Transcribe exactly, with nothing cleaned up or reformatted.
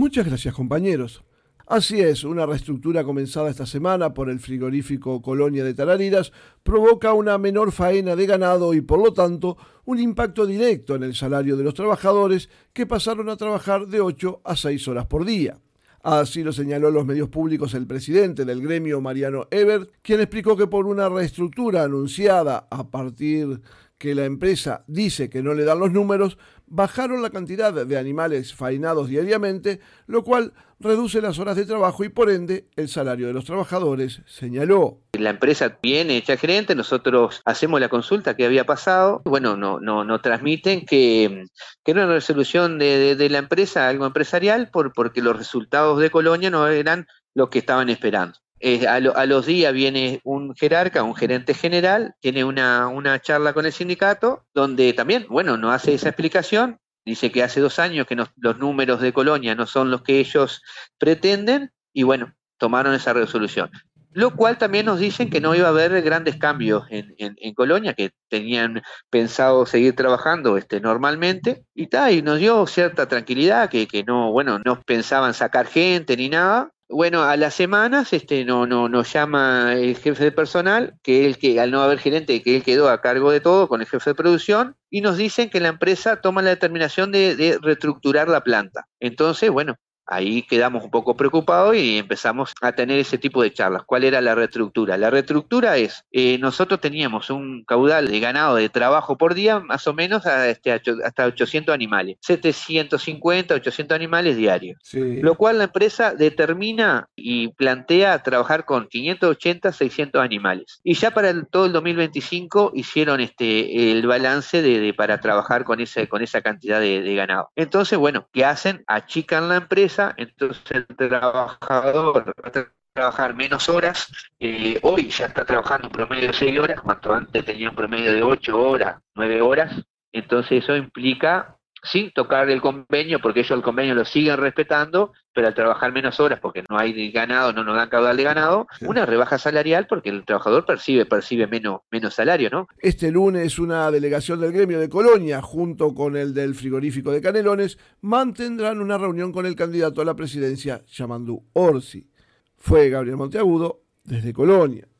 Muchas gracias, compañeros. Así es, una reestructura comenzada esta semana por el frigorífico Colonia de Tarariras provoca una menor faena de ganado y, por lo tanto, un impacto directo en el salario de los trabajadores que pasaron a trabajar de ocho a seis horas por día. Así lo señaló en los medios públicos el presidente del gremio, Mariano Ebert, quien explicó que por una reestructura anunciada a partir que la empresa dice que no le dan los números, bajaron la cantidad de animales faenados diariamente, lo cual reduce las horas de trabajo y por ende el salario de los trabajadores, señaló. La empresa viene hecha gerente, nosotros hacemos la consulta que había pasado, bueno, no, no, no transmiten que, que era una resolución de, de, de la empresa, algo empresarial, por, porque los resultados de Colonia no eran los que estaban esperando. Eh, a, lo, a los días viene un jerarca, un gerente general, tiene una, una charla con el sindicato, donde también, bueno, nos hace esa explicación, dice que hace dos años que no, los números de Colonia no son los que ellos pretenden, y bueno, tomaron esa resolución. Lo cual también nos dicen que no iba a haber grandes cambios en, en, en Colonia, que tenían pensado seguir trabajando este, normalmente, y, ta, y nos dio cierta tranquilidad, que, que no, bueno, no pensaban sacar gente ni nada. Bueno, a las semanas este, no, no, nos llama el jefe de personal, que él, que al no haber gerente, que él quedó a cargo de todo con el jefe de producción, y nos dicen que la empresa toma la determinación de, de reestructurar la planta. Entonces, bueno, ahí quedamos un poco preocupados y empezamos a tener ese tipo de charlas. ¿Cuál era la reestructura? La reestructura es, eh, nosotros teníamos un caudal de ganado de trabajo por día, más o menos a, este, hasta ochocientos animales, setecientos cincuenta, ochocientos animales diarios. Sí. Lo cual la empresa determina y plantea trabajar con quinientos ochenta, seiscientos animales. Y ya para el, todo el dos mil veinticinco hicieron este, el balance de, de, para trabajar con, ese, con esa cantidad de, de ganado. Entonces, bueno, ¿qué hacen? Achican la empresa. Entonces el trabajador va a trabajar menos horas, eh, hoy ya está trabajando un promedio de seis horas, cuando antes tenía un promedio de ocho horas, nueve horas, entonces eso implica, sí, tocar el convenio, porque ellos el convenio lo siguen respetando, pero al trabajar menos horas, porque no hay ganado, no nos dan caudal de ganado, sí, una rebaja salarial porque el trabajador percibe, percibe menos, menos salario, ¿no? Este lunes una delegación del gremio de Colonia, junto con el del frigorífico de Canelones, mantendrán una reunión con el candidato a la presidencia, Yamandú Orsi. Fue Gabriel Monteagudo, desde Colonia.